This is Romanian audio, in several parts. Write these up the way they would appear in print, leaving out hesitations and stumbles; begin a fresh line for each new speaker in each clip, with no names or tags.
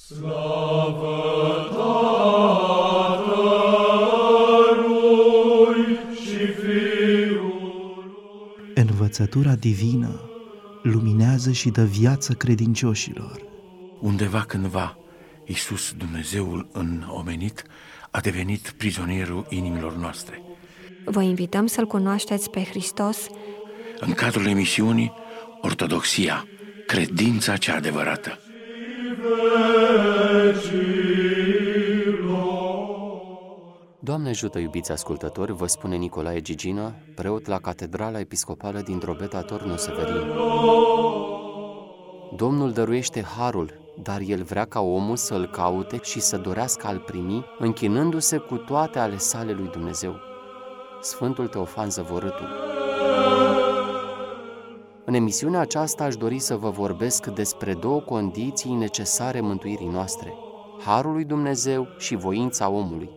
Slavă Tatălui și Fiului.
Învățătura divină luminează și dă viață credincioșilor.
Undeva cândva, Iisus, Dumnezeul înomenit, a devenit prizonierul inimilor noastre.
Vă invităm să-L cunoașteți pe Hristos
În cadrul emisiunii Ortodoxia, credința cea adevărată.
Doamne ajută, iubiți ascultători, vă spune Nicolae Gigină, preot la Catedrala Episcopală din Drobeta Torno Severin. Domnul dăruiește harul, dar El vrea ca omul să-L caute și să dorească a-L primi, închinându-se cu toate ale sale lui Dumnezeu. Sfântul Teofan Zăvorâtu. În emisiunea aceasta aș dori să vă vorbesc despre două condiții necesare mântuirii noastre: harul lui Dumnezeu și voința omului.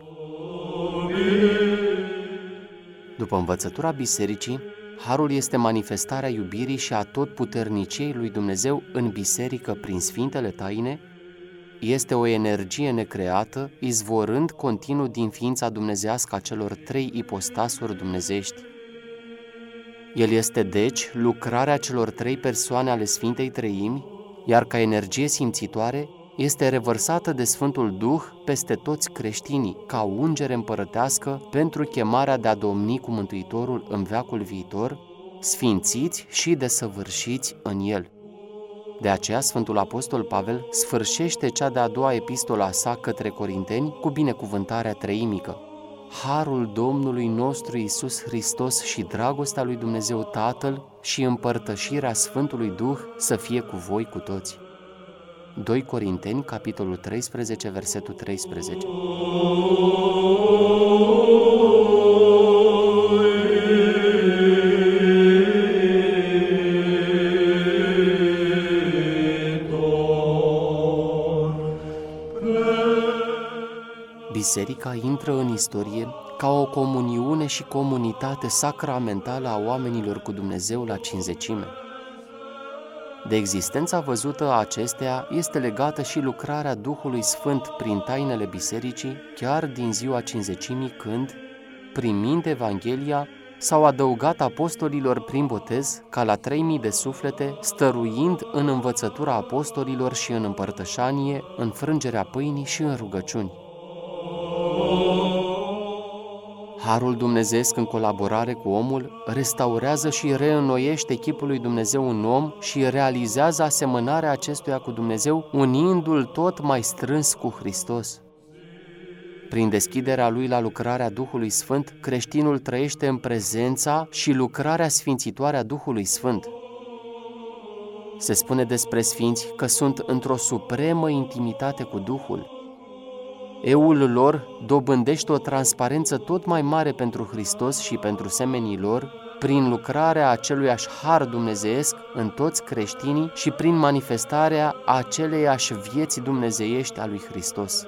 După învățătura Bisericii, harul este manifestarea iubirii și a totputerniciei lui Dumnezeu în biserică prin sfintele taine, este o energie necreată, izvorând continuu din ființa dumnezeiască a celor trei ipostasuri dumnezeiești. El este, deci, lucrarea celor trei persoane ale Sfintei Treimi, iar ca energie simțitoare este revărsată de Sfântul Duh peste toți creștinii, ca ungere împărătească pentru chemarea de a domni cu Mântuitorul în veacul viitor, sfințiți și desăvârșiți în El. De aceea Sfântul Apostol Pavel sfârșește cea de-a doua epistolă a sa către Corinteni cu binecuvântarea treimică. Harul Domnului nostru Iisus Hristos și dragostea lui Dumnezeu Tatăl și împărtășirea Sfântului Duh să fie cu voi cu toți. 2 Corinteni, capitolul 13, versetul 13. Biserica intră în istorie ca o comuniune și comunitate sacramentală a oamenilor cu Dumnezeu la cinzecime. De existența văzută a acesteia este legată și lucrarea Duhului Sfânt prin tainele bisericii, chiar din ziua cinzecimii, când, primind Evanghelia, s-au adăugat apostolilor prin botez, ca la 3000 de suflete, stăruind în învățătura apostolilor și în împărtășanie, în frângerea pâinii și în rugăciuni. Harul dumnezeiesc în colaborare cu omul restaurează și reînnoiește chipul lui Dumnezeu în om și realizează asemănarea acestuia cu Dumnezeu, unindu-l tot mai strâns cu Hristos. Prin deschiderea lui la lucrarea Duhului Sfânt, creștinul trăiește în prezența și lucrarea sfințitoare a Duhului Sfânt. Se spune despre sfinți că sunt într-o supremă intimitate cu Duhul. Eul lor dobândește o transparență tot mai mare pentru Hristos și pentru semenii lor, prin lucrarea aceluiași har dumnezeiesc în toți creștinii și prin manifestarea aceleiași vieți dumnezeiești a lui Hristos.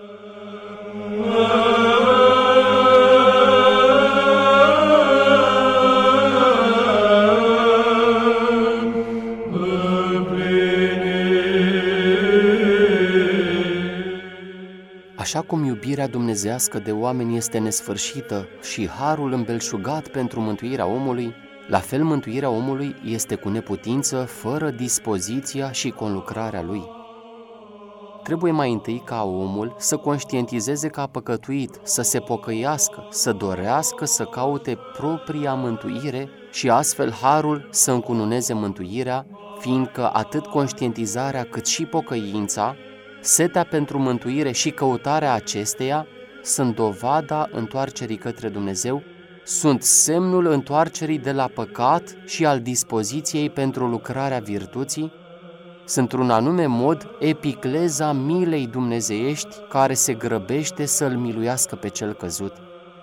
Așa cum iubirea dumnezeiască de oameni este nesfârșită și harul îmbelșugat pentru mântuirea omului, la fel mântuirea omului este cu neputință, fără dispoziția și conlucrarea lui. Trebuie mai întâi ca omul să conștientizeze că a păcătuit, să se pocăiască, să dorească să caute propria mântuire și astfel harul să încununeze mântuirea, fiindcă atât conștientizarea cât și pocăința, setea pentru mântuire și căutarea acesteia sunt dovada întoarcerii către Dumnezeu, sunt semnul întoarcerii de la păcat și al dispoziției pentru lucrarea virtuții, sunt într-un anume mod epicleza milei dumnezeiești care se grăbește să-l miluiască pe cel căzut.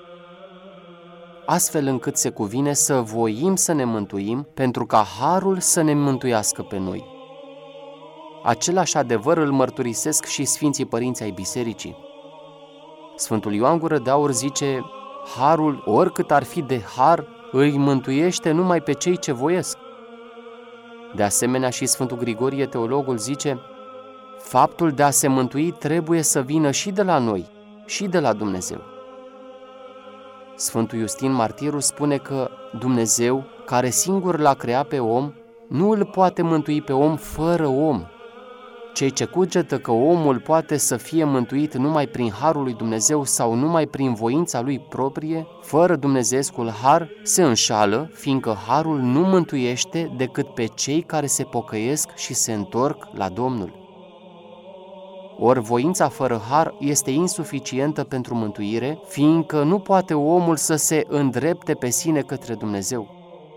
Astfel încât se cuvine să voim să ne mântuim pentru ca harul să ne mântuiască pe noi. Același adevăr îl mărturisesc și Sfinții Părinți ai Bisericii. Sfântul Ioan Gură de Aur zice: harul, oricât ar fi de har, îi mântuiește numai pe cei ce voiesc. De asemenea și Sfântul Grigorie Teologul zice: faptul de a se mântui trebuie să vină și de la noi, și de la Dumnezeu. Sfântul Iustin Martirul spune că Dumnezeu, care singur l-a creat pe om, nu îl poate mântui pe om fără om. Cei ce cugetă că omul poate să fie mântuit numai prin harul lui Dumnezeu sau numai prin voința lui proprie, fără dumnezeescul har, se înșală, fiindcă harul nu mântuiește decât pe cei care se pocăiesc și se întorc la Domnul. Ori voința fără har este insuficientă pentru mântuire, fiindcă nu poate omul să se îndrepte pe sine către Dumnezeu.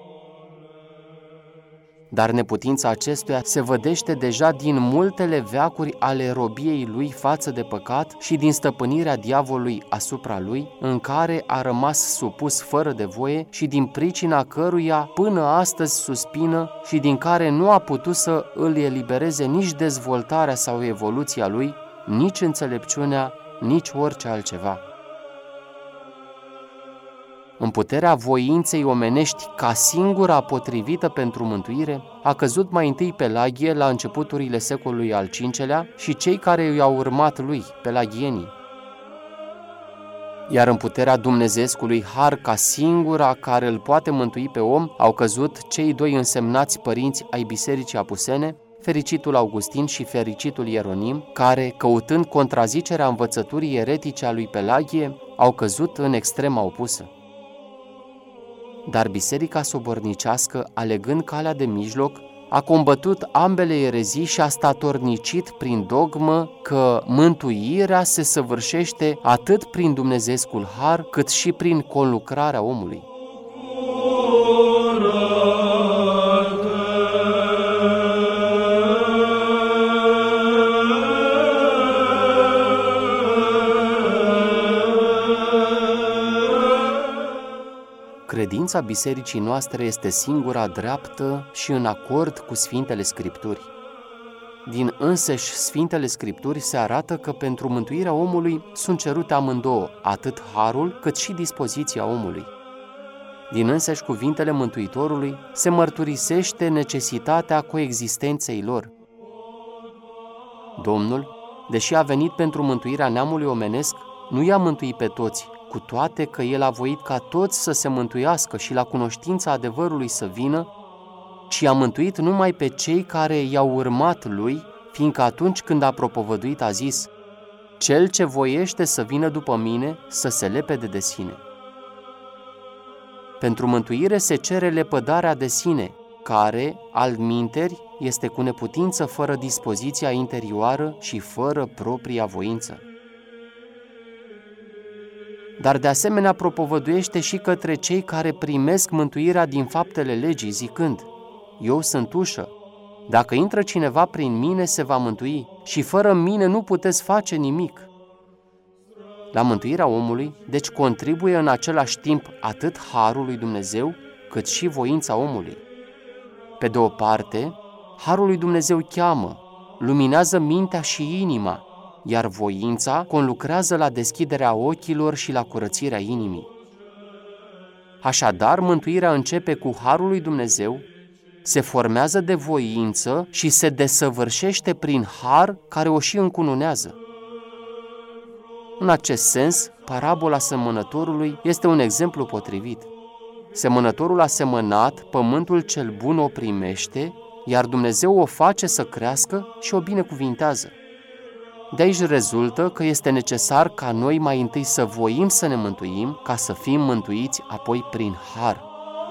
Dar neputința acestuia se vădește deja din multele veacuri ale robiei lui față de păcat și din stăpânirea diavolului asupra lui, în care a rămas supus fără de voie și din pricina căruia până astăzi suspină și din care nu a putut să îl elibereze nici dezvoltarea sau evoluția lui, nici înțelepciunea, nici orice altceva. În puterea voinței omenești ca singura potrivită pentru mântuire, a căzut mai întâi Pelagie la începuturile secolului al V-lea și cei care i-au urmat lui, pelagienii. Iar în puterea dumnezeescului har ca singura care îl poate mântui pe om, au căzut cei doi însemnați părinți ai Bisericii Apusene, fericitul Augustin și fericitul Ieronim, care, căutând contrazicerea învățăturii eretice a lui Pelagie, au căzut în extrema opusă. Dar Biserica sobornicească, alegând calea de mijloc, a combătut ambele erezii și a statornicit prin dogmă că mântuirea se săvârșește atât prin dumnezeescul har, cât și prin conlucrarea omului. Credința bisericii noastre este singura dreaptă și în acord cu Sfintele Scripturi. Din însăși Sfintele Scripturi se arată că pentru mântuirea omului sunt cerute amândouă, atât harul cât și dispoziția omului. Din însăși cuvintele Mântuitorului se mărturisește necesitatea coexistenței lor. Domnul, deși a venit pentru mântuirea neamului omenesc, nu i-a mântuit pe toți, cu toate că El a voit ca toți să se mântuiască și la cunoștința adevărului să vină, ci a mântuit numai pe cei care i-au urmat Lui, fiindcă atunci când a propovăduit a zis: Cel ce voiește să vină după mine, să se lepede de sine. Pentru mântuire se cere lepădarea de sine, care, altminteri, este cu neputință fără dispoziția interioară și fără propria voință. Dar de asemenea propovăduiește și către cei care primesc mântuirea din faptele legii, zicând: Eu sunt ușă, dacă intră cineva prin mine se va mântui și fără mine nu puteți face nimic. La mântuirea omului, deci contribuie în același timp atât harul lui Dumnezeu, cât și voința omului. Pe de o parte, harul lui Dumnezeu cheamă, luminează mintea și inima, iar voința conlucrează la deschiderea ochilor și la curățirea inimii. Așadar, mântuirea începe cu harul lui Dumnezeu, se formează de voință și se desăvârșește prin har care o și încununează. În acest sens, parabola semănătorului este un exemplu potrivit. Semănătorul a semănat, pământul cel bun o primește, iar Dumnezeu o face să crească și o binecuvintează. De aici rezultă că este necesar ca noi mai întâi să voim să ne mântuim, ca să fim mântuiți apoi prin har.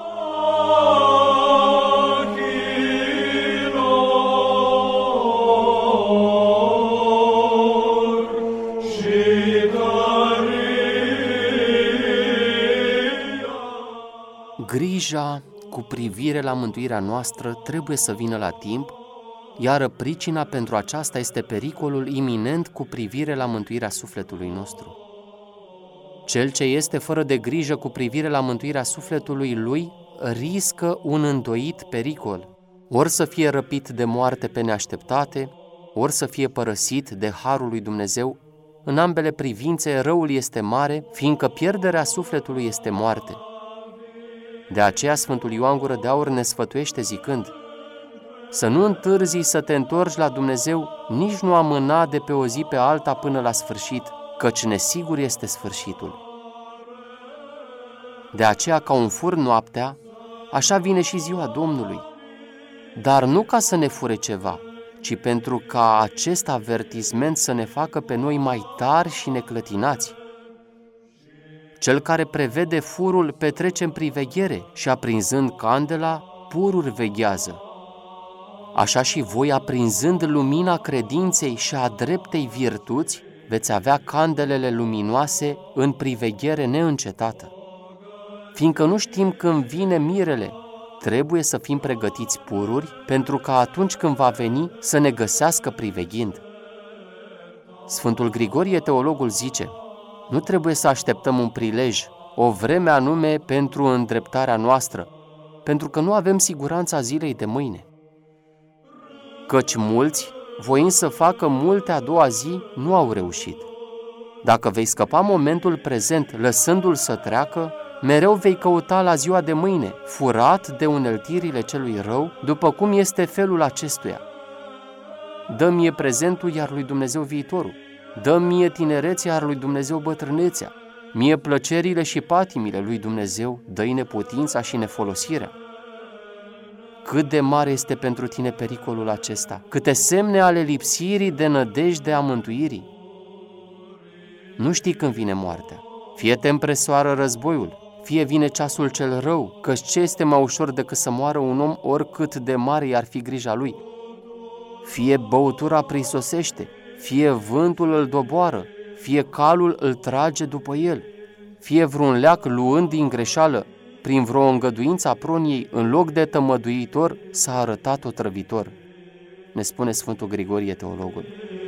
Grija cu privire la mântuirea noastră trebuie să vină la timp, iar pricina pentru aceasta este pericolul iminent cu privire la mântuirea sufletului nostru. Cel ce este fără de grijă cu privire la mântuirea sufletului lui riscă un îndoit pericol, ori să fie răpit de moarte pe neașteptate, ori să fie părăsit de harul lui Dumnezeu. În ambele privințe răul este mare, fiindcă pierderea sufletului este moarte. De aceea Sfântul Ioan Gură de Aur ne sfătuiește zicând: să nu întârzi să te întorci la Dumnezeu, nici nu amâna de pe o zi pe alta până la sfârșit, căci nesigur este sfârșitul. De aceea, ca un fur noaptea, așa vine și ziua Domnului, dar nu ca să ne fure ceva, ci pentru ca acest avertisment să ne facă pe noi mai tari și neclătinați. Cel care prevede furul petrece în priveghere și, aprinzând candela, pururi veghează. Așa și voi, aprinzând lumina credinței și a dreptei virtuți, veți avea candelele luminoase în priveghere neîncetată. Fiindcă nu știm când vine mirele, trebuie să fim pregătiți pururi, pentru ca atunci când va veni să ne găsească priveghind. Sfântul Grigorie Teologul zice: nu trebuie să așteptăm un prilej, o vreme anume pentru îndreptarea noastră, pentru că nu avem siguranța zilei de mâine. Căci mulți, voind să facă multe a doua zi, nu au reușit. Dacă vei scăpa momentul prezent, lăsându-l să treacă, mereu vei căuta la ziua de mâine, furat de uneltirile celui rău, după cum este felul acestuia. Dă mie prezentul, iar lui Dumnezeu viitorul. Dă mie tinerețea, iar lui Dumnezeu bătrânețea. Mie plăcerile și patimile lui Dumnezeu, dă-i neputința și nefolosirea. Cât de mare este pentru tine pericolul acesta, câte semne ale lipsirii de nădejde a mântuirii. Nu știi când vine moartea, fie te împresoară războiul, fie vine ceasul cel rău, căci ce este mai ușor decât să moară un om oricât de mare i-ar fi grija lui? Fie băutura prisosește, fie vântul îl doboară, fie calul îl trage după el, fie vreun leac luând din greșeală, prin vreo îngăduință a proniei, în loc de tămăduitor, s-a arătat otrăvitor, ne spune Sfântul Grigorie Teologul.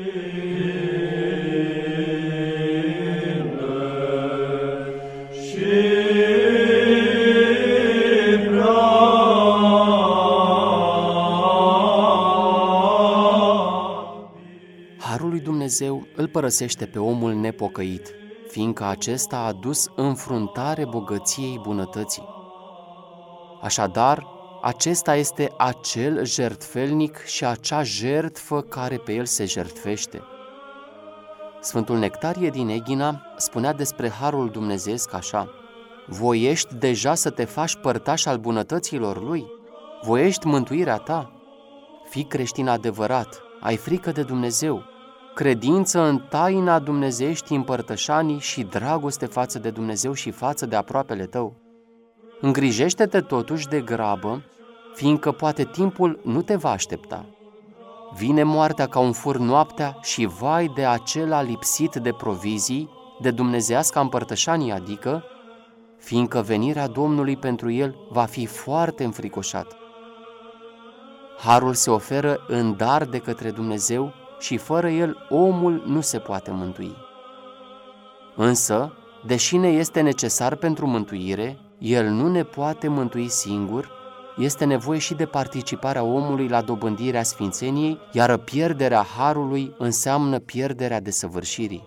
Harul lui Dumnezeu îl părăsește pe omul nepocăit, fiindcă acesta a adus înfruntare bogăției bunătății. Așadar, acesta este acel jertfelnic și acea jertfă care pe el se jertfește. Sfântul Nectarie din Eghina spunea despre harul dumnezeiesc așa: voiești deja să te faci părtaș al bunătăților lui? Voiești mântuirea ta? Fii creștin adevărat, ai frică de Dumnezeu, credință în taina dumnezeieștii împărtășanii și dragoste față de Dumnezeu și față de aproapele tău. Îngrijește-te totuși de grabă, fiindcă poate timpul nu te va aștepta. Vine moartea ca un fur noaptea și vai de acela lipsit de provizii, de dumnezeiasca împărtășanie, adică, fiindcă venirea Domnului pentru el va fi foarte înfricoșat. Harul se oferă în dar de către Dumnezeu și fără el omul nu se poate mântui. Însă, deși ne este necesar pentru mântuire, el nu ne poate mântui singur, este nevoie și de participarea omului la dobândirea sfințeniei, iar pierderea harului înseamnă pierderea desăvârșirii.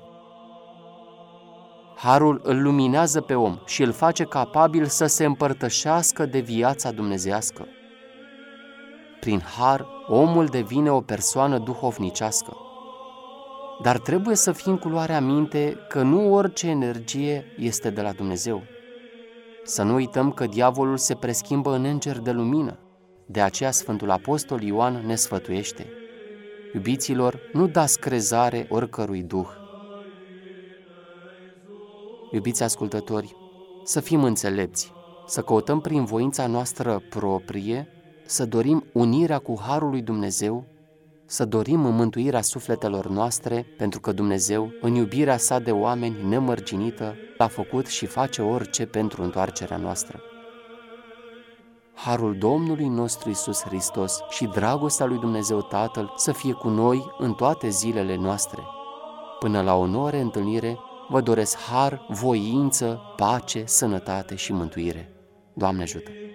Harul îl luminează pe om și îl face capabil să se împărtășească de viața dumnezeiască. Prin har, omul devine o persoană duhovnicească. Dar trebuie să fim cu luarea minte că nu orice energie este de la Dumnezeu. Să nu uităm că diavolul se preschimbă în înger de lumină. De aceea Sfântul Apostol Ioan ne sfătuiește: iubiților, nu dați crezare oricărui duh. Iubiți ascultători, să fim înțelepți, să căutăm prin voința noastră proprie, să dorim unirea cu harul lui Dumnezeu, să dorim mântuirea sufletelor noastre, pentru că Dumnezeu, în iubirea sa de oameni nemărginită, l-a făcut și face orice pentru întoarcerea noastră. Harul Domnului nostru Iisus Hristos și dragostea lui Dumnezeu Tatăl să fie cu noi în toate zilele noastre. Până la o nouă reîntâlnire, vă doresc har, voință, pace, sănătate și mântuire. Doamne ajută!